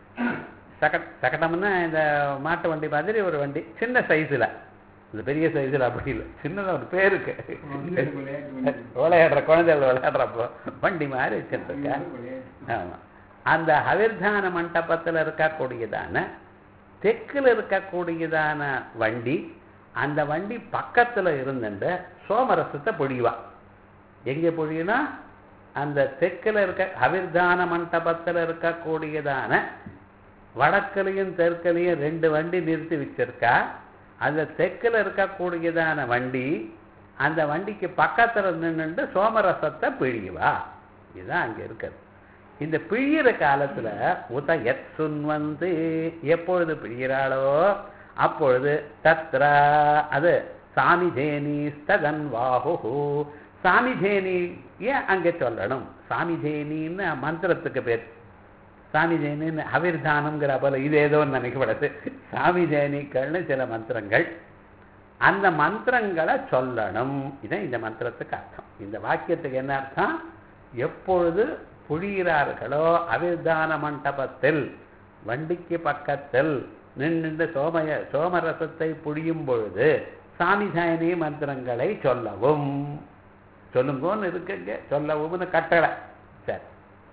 சகடம்னா இந்த மாட்டு வண்டி மாதிரி ஒரு வண்டி, சின்ன சைஸ்ல, இந்த பெரிய சைஸ்ல அப்படி இல்லை, சின்னதாக ஒரு பேருக்கு விளையாடுற குழந்தைகள் விளையாடுறப்போ வண்டி மாதிரி வச்சிருக்க. ஆமா, அந்த ஹவிர்தான மண்டபத்தில் இருக்கக்கூடியதான தெற்குல இருக்கக்கூடியதான வண்டி, அந்த வண்டி பக்கத்துல இருந்துட்டு சோமரசத்தை பொழிவா. எங்க பொழியுனா அந்த தெற்குல இருக்க ஹவிர்தான மண்டபத்தில் இருக்கக்கூடியதான வடக்குலையும் தெற்குலையும் 2 வண்டி நிறுத்தி வச்சிருக்கா. அந்த தெற்குல இருக்கக்கூடியதான வண்டி, அந்த வண்டிக்கு பக்கத்துல நின்றுட்டு சோமரசத்தை பிழிவா. இதுதான் அங்க இருக்கிறது. இந்த பிழியிற காலத்துல உதயத் சுன்வந்து, எப்பொழுது பிழிகிறாளோ அப்பொழுது தத்ர, அது சாமிதேனி ஸ்ததன்வாஹு, சாமிதேனி ஏன் அங்கே சொல்லணும்? சாமிதேனின்னு மந்திரத்துக்கு பேர். சாமிதேனின்னு ஹவிர்தானம்ங்கிற போல இது ஏதோ நினைக்கப்படாது. சாமிதேனிகள்னு சில மந்திரங்கள், அந்த மந்திரங்களை சொல்லணும். இதான் இந்த மந்திரத்துக்கு அர்த்தம். இந்த வாக்கியத்துக்கு என்ன அர்த்தம்? எப்பொழுது புழிகிறார்களோ அவிர்தான மண்டபத்தில் வண்டிக்கு பக்கத்தில் நின்று சோமரசத்தை புழியும் பொழுது சாமிதாயினி மந்திரங்களை சொல்லவும். சொல்லுங்கன்னு இருக்குங்க, சொல்லவும்னு கட்டளை. சரி,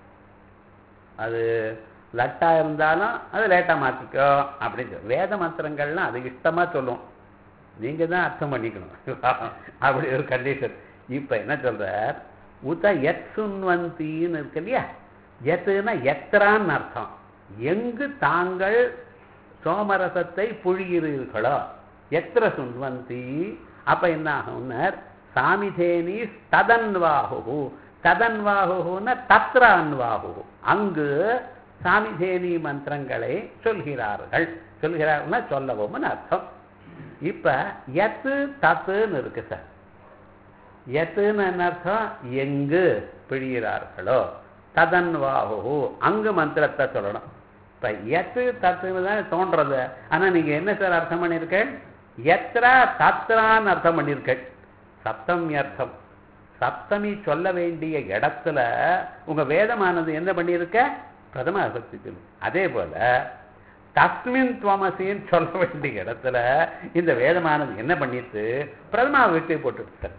அது லட்டா இருந்தாலும் அது லேட்டா மாத்திக்கோ அப்படின்னு வேத மந்திரங்கள்லாம் அது இஷ்டமா சொல்லும், நீங்க தான் அர்த்தம் பண்ணிக்கணும். அப்படி ஒரு கண்டிஷன். இப்ப என்ன சொல்ற, உத எத் சுன்வந்தின்னு இருக்கு இல்லையா, எத்துனா எத்திரான்னு அர்த்தம். எங்கு தாங்கள் சோமரசத்தை புழிகிறீர்களோ, எத்திர சுன்வந்தி. அப்ப என்ன ஆகும்னர், சாமிதேனி ததன்வாஹு, ததன்வாஹுன்னா தத்ர அன்வாஹு, அங்கு சாமிதேனி மந்திரங்களை சொல்கிறார்கள். சொல்கிறார்கள்னா சொல்லவும் அர்த்தம். இப்ப எத்து தத்துன்னு இருக்கு சார். எத்துன்னு என்ன அர்த்தம்? எங்கு பிழிகிறார்களோ, ததன்வாஹு அங்கு மந்திரத்தை சொல்லணும். இப்ப எத்து தத்துன்னு தான் தோன்றது. ஆனா நீங்க என்ன சார் அர்த்தம் பண்ணிருக்க? எத்ரா தத்ரான்னு அர்த்தம் பண்ணிருக்க. சப்தமி அர்த்தம். சப்தமி சொல்ல வேண்டிய இடத்துல உங்க வேதமானது என்ன பண்ணிருக்க? பிரதம விபக்தி சொல்லும். அதே போல தஸ்மின் துவமசின்னு சொல்ல வேண்டிய இடத்துல இந்த வேதமானது என்ன பண்ணிட்டு பிரதம விபக்தி போட்டு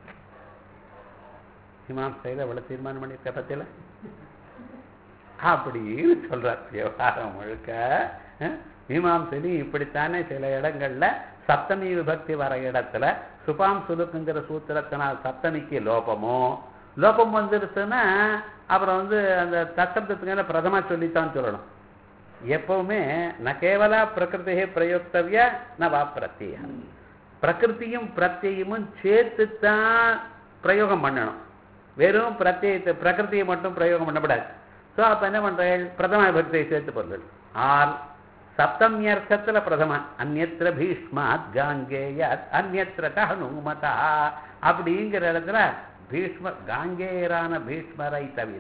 மீமாம்சையில எவ்வளவு தீர்மானம் பண்ணிருக்க பத்தியில அப்படின்னு சொல்றார். விவகாரம் முழுக்க மீமாம்சையிலும் இப்படித்தானே சில இடங்கள்ல சப்தமி விபக்தி வர இடத்துல சுபாம் சுலுக்குங்கிற சூத்திரத்தினால் சப்தமிக்கு லோபமோ, லோபம் வந்துருச்சுன்னா அப்புறம் அந்த தத்சப்தத்துக்கு பிரதமா சொல்லித்தான் சொல்லணும். எப்பவுமே ந கேவலா பிரகிருதி பிரயோக்தவிய ந வா பிரத்ய. பிரகிருத்தியும் பிரத்யமும் சேர்த்துத்தான் பிரயோகம் பண்ணணும். வெறும் பிரத்யத்தை பிரகிருத்தியை மட்டும் பிரயோகம் பண்ணக்கூடாது. ஸோ அப்போ என்ன பண்ணுறேன், பிரதம விபக்தியை சேர்த்து பொருள். ஆர் சப்தமியர்த்தத்தில் பிரதம அந்நத்திர பீஷ்மாத் காங்கேயாத் அந்நத்திர ஹனுமதா அப்படிங்கிற இடத்துல காங்கேயரான பீஷ்மரை தவிர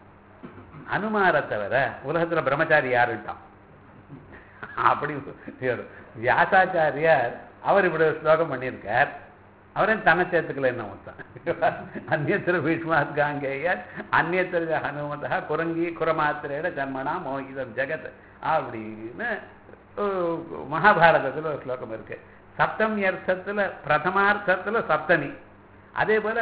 அனுமாரை தவிர உலகத்துல பிரம்மச்சாரி யாருட்டான். அப்படி வியாசாச்சாரியார் அவர் இப்படி ஸ்லோகம் பண்ணியிருக்கார். அவரையும் தன்னை சேர்த்துக்கல என்ன மொத்தம். அந்நியத்திர பீஷ்மாத் காங்கேயாத் அந்நியத்திர ஹனுமதா குரங்கி குரமாத்திரையிட ஜன்மனா மோகிதம் ஜெகத் அப்படின்னு மகாபாரதத்தில் ஒரு ஸ்லோகம் இருக்கு. சப்தமி அர்த்தத்தில் பிரதமார்த்தத்தில் சப்தமி, அதே போல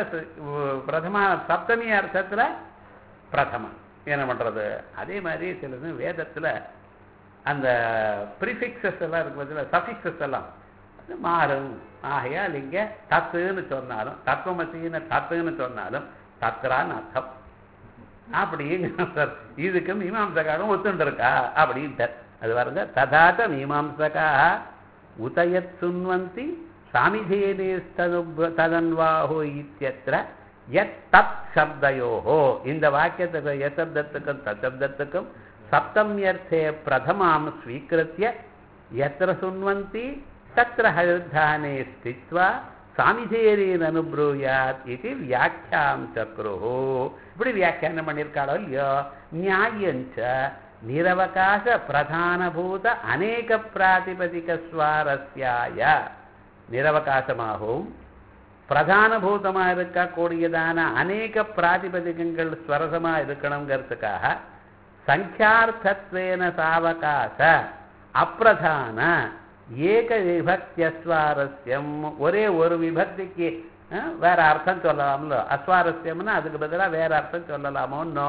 சப்தமி அர்த்தத்தில் பிரதம. என்ன பண்றது, அதே மாதிரி சிலது வேதத்தில் அந்த ப்ரிஃபிக்ஸஸ் எல்லாம் இருக்கு பட்சத்தில் சஃபிக்ஸஸ் எல்லாம் அது மாறும். ஆகையால் இங்கே தத்துன்னு சொன்னாலும் தத்துவமசின்னு தத்துன்னு சொன்னாலும் தத்ரான்னு அர்த்தம் அப்படிங்கிற இதுக்கு மீமாம்சகாரும் ஒத்துண்டு இருக்கா அப்படின்ட்டு அது வருங்க. ததாட்ட மீமாம்சகா உதயத் சுன்வந்தி சாமிதேனே ததன்வாஹோ இத்யத்ர யத் தத் சப்தயோஹோ. இந்த வாக்கியத்துக்கு யசப்தத்துக்கும் தத்சப்தத்துக்கும் சப்தம்யர்த்தே பிரதமாம் ஸ்வீகிருத்ய யத்ர சுன்வந்தி தத்ர ஹரித்தானே ஸ்தித்வா சாமிதேரேன் அனுப்ரூயாத் இது வியாக்கியாம் சக்ருஹோ. இப்படி வியாக்கியானம் பண்ணியிருக்காளோ இல்லையோ. நியாயஞ்ச நிரவகாச பிரதானபூத அநேக பிராதிபதிக ஸ்வாரஸ்யாய. நிரவகாசமாகவும் பிரதானபூதமாக இருக்கக்கூடியதான அநேக பிராதிபதிகங்கள் ஸ்வரசமாக இருக்கணுங்கிறதுக்காக சங்கியார்த்தத்வேன சாவகாச அப்பிரதான ஏக விபக்திய ஸ்வாரஸ்யம். ஒரே ஒரு விபக்திக்கு வேற அர்த்தம் சொல்லலாமோ. அஸ்வாரஸ்யம்னா அதுக்கு பதிலாக வேற அர்த்தம் சொல்லலாமோன்னோ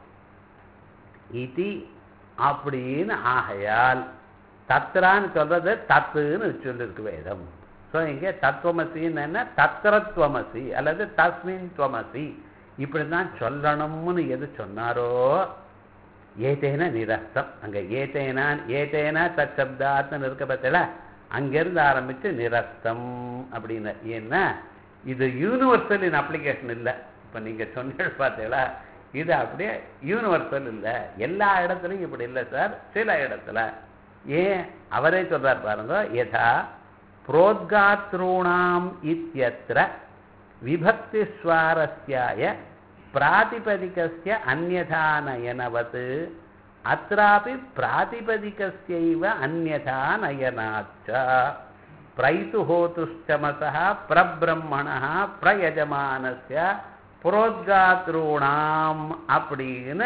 இது அப்படின்னு. ஆகையால் தத்ரான்னு சொல்றது தத்துன்னு சொல்லிருக்கு வேதம். ஸோ இங்கே தத்துவமசின்னு என்ன, தத்ரத்வமசி அல்லது தஸ்மின் துவமசி இப்படிதான் சொல்லணும்னு எது சொன்னாரோ ஏதேன நிரஸ்தம். அங்கே ஏதேனா தற்சப்தாத்னு இருக்க பத்தில அங்கிருந்து ஆரம்பிச்சு நிரஸ்தம் அப்படின்னு. ஏன்னா இது யூனிவர்சல் இன் அப்ளிகேஷன் இல்லை. இப்போ நீங்கள் சொன்ன பார்த்தீங்களா, இது அப்படியே யூனிவர்சல் இல்லை. எல்லா இடத்துலையும் இப்படி இல்லை சார், சில இடத்துல. ஏன் அவரே சொல்றார் பாருங்க. யதா புரோத்காத்ரூணாம் இத்யத்ர விபக்தி ஸ்வாரஸ்யாய பிராதிபதிகஸ்ய அந்யதா நயனவத் அத்ராபி பிராதிபதிகஸ்யைவ அந்யதா நயனாச்ச பிரைது ஹோதுஷ்டமசः பிரப்ரம்மணः பிரயஜமானஸ்ய புரோத்காத்ரூணாம் அப்படின்னு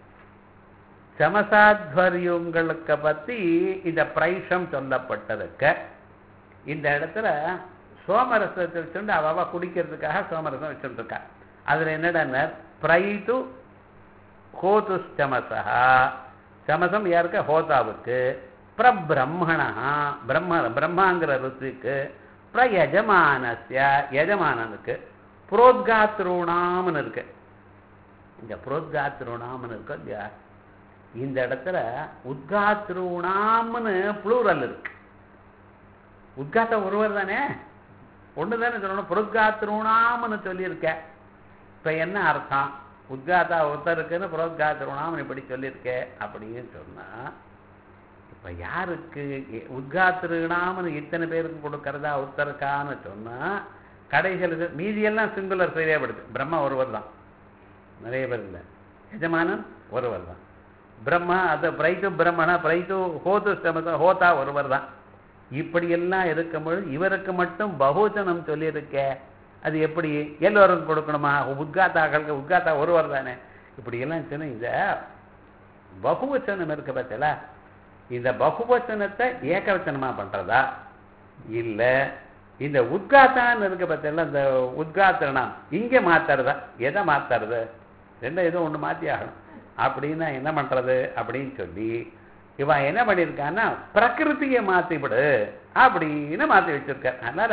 சமசாத்வரியங்களுக்கு பற்றி இந்த பிரைஷம் சொல்லப்பட்டதுக்கு இந்த இடத்துல சோமரசத்தை வச்சுட்டு அவ குடிக்கிறதுக்காக சோமரசம் வச்சுட்டு இருக்கா. அதுல என்னடா பிரைது ஹோதுஷ்டமசா, சமசம் யாருக்கு, ஹோதாவுக்கு, பிரப்ரம்மணா பிரம்மாங்கிற ருத்துக்கு, பிரயஜமானஸ்ய யஜமானனுக்கு, புரோத்காத்ரூணாம்னு இருக்கு. இந்த புரோத்காத்ரூணாம்னு இருக்கு இல்லையா, இந்த இடத்துல உத்காத்ரூணாம்னு ப்ளூரல் இருக்கு. உத்காத்த ஒருவர் தானே, ஒன்று தானே சொல்லணும். புரோத்காத்ரூணாம்னு சொல்லியிருக்க. இப்போ என்ன அர்த்தம், உத்காத்தா ஒருத்தருக்குன்னு புரோத்காத்ரூணாம்னு இப்படி சொல்லியிருக்க அப்படின்னு சொன்னா, இப்போ யாருக்கு உத்காத்ருணாம்னு இத்தனை பேருக்கு கொடுக்கறதா ஒருத்தருக்கான்னு சொன்னா, கடைசியில் மீதியெல்லாம் சிங்குலர் சரியாப்படுது. பிரம்மா ஒருவர் தான், நிறைய பேர் இல்லை. எஜமானன் ஒருவர் தான். பிரம்மா அது பிரைத்து பிரம்மணா பிரைத்து ஹோது சமத ஹோதா ஒருவர் தான். இப்படியெல்லாம் இருக்கும்போது இவருக்கு மட்டும் பகுவச்சனம் சொல்லியிருக்க. அது எப்படி எல்லோருக்கும் கொடுக்கணுமா, உத்காத்தாக்களுக்கு உத்காத்தா ஒருவர் தானே. இப்படியெல்லாம் சொன்ன இந்த பகுவச்சனம் இருக்க பத்தில, இந்த பகுவச்சனத்தை ஏகவச்சனமா பண்றதா இல்லை இந்த உத்காத்தான்னு இருக்க பத்தில இந்த உத்காத்திரணம் இங்கே மாத்துறதா, எதை மாத்துறது, ரெண்டும் எதுவும் ஒன்று மாற்றி ஆகணும். அப்படின்னா என்ன பண்றது அப்படின்னு சொல்லி இவன் என்ன பண்ணியிருக்கான்னா பிரகிருத்தியை மாற்றிவிடு அப்படின்னு மாற்றி வச்சிருக்க. அதனால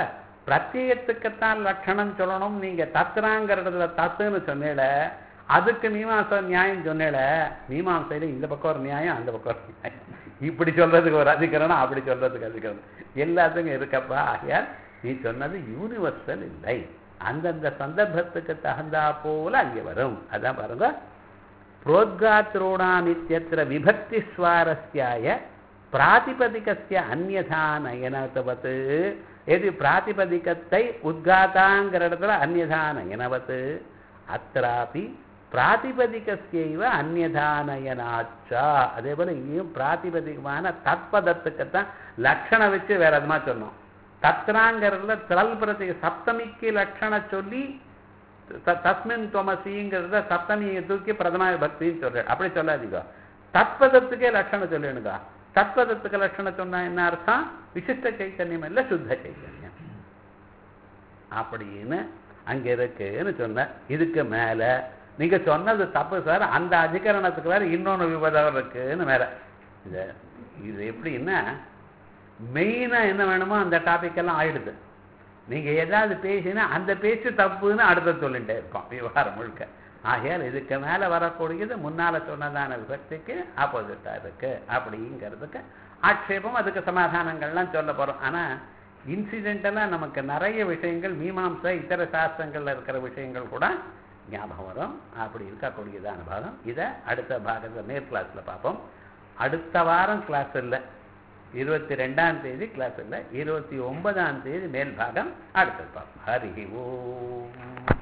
பிரத்யேகத்துக்குத்தான் லட்சணம் சொல்லணும். நீங்க தத்துறாங்கிறதுல தத்துன்னு சொன்னேல, அதுக்கு மீமாசை நியாயம் சொன்னேல. மீமாசையில இந்த பக்கம் ஒரு நியாயம், அந்த பக்கம் ஒரு நியாயம். இப்படி சொல்றதுக்கு ஒரு அதிகரணம், அப்படி சொல்றதுக்கு அதிகரணம், எல்லாத்துக்கும் இருக்கப்பா. ஆகையால் நீ சொன்னது யூனிவர்சல் இல்லை, அந்தந்த சந்தர்ப்பத்துக்கு தகுந்தா போல அங்கே வரும். அதான் பாருங்க, புரோத்காத்ரோணாமித்யத்ர விபக்தி ஸ்வாரஸ்யாய பிராதிபதிகஸ்ய அந்யதா நயனவத். எது பிராதிபதிகத்தை உத்காதாங்கிற இடத்துல அந்யதா நயனவத், அத்ராபி பிராதிபதிகஸ்யைவ அந்யதா நயனாச்சா. அதே போல இங்கேயும் பிராதிபதிகமான தத்பதத்துக்குத்தான் லட்சணம் வச்சு வேற எதுமா சொன்னோம். தத்ராங்கிறதுல திரல் பிரதி சப்தமிக்கு லட்சணம் சொல்லி தஸ்மின் துவமசிங்கிறத சப்தமியை தூக்கி பிரதம பக்தின்னு சொல்ற. அப்படி சொல்லாதீங்க, தத்பதத்துக்கே லட்சணம் சொல்லுங்க. தத்பதத்துக்கு லட்சணம் சொன்னா என்ன அர்த்தம்? விசிஷ்ட சைத்தன்யம் இல்லை, சுத்த சைத்தன்யம் அப்படின்னு அங்க இருக்குன்னு சொன்ன. இதுக்கு மேல நீங்க சொன்னது தப்பு சார், அந்த அதிகரணத்துக்கு வேற இன்னொன்று விபதம் இருக்குன்னு வேற. இது எப்படின்னா, மெயினா என்ன வேணுமோ அந்த டாபிக் எல்லாம் ஆயிடுது. நீங்க ஏதாவது பேசினா அந்த பேச்சு தப்புன்னு அடுத்த சொல்லிட்டே இருக்கோம் விவகாரம் முழுக்க. ஆகையால் இதுக்கு மேல வரக்கூடியது முன்னால சொன்னதான விபக்திக்கு ஆப்போசிட்டா இருக்கு அப்படிங்கிறதுக்கு ஆட்சேபம், அதுக்கு சமாதானங்கள்லாம் சொல்ல போறோம். ஆனா இன்சிடென்டலா நமக்கு நிறைய விஷயங்கள் மீமாம்சை இதர சாஸ்திரங்கள்ல இருக்கிற விஷயங்கள் கூட ஞாபகம் வரும். அப்படி இருக்கக்கூடியதான பாகம் இதை அடுத்த பாகத்தில் நேர் கிளாஸ்ல பார்ப்போம். அடுத்த வாரம் கிளாஸ் இல்லை, 22ஆம் தேதி கிளாஸ் இல்லை, 29ஆம் தேதி மேல் பாகம் அடுத்தது பார்ப்போம். ஹரி ஓம்.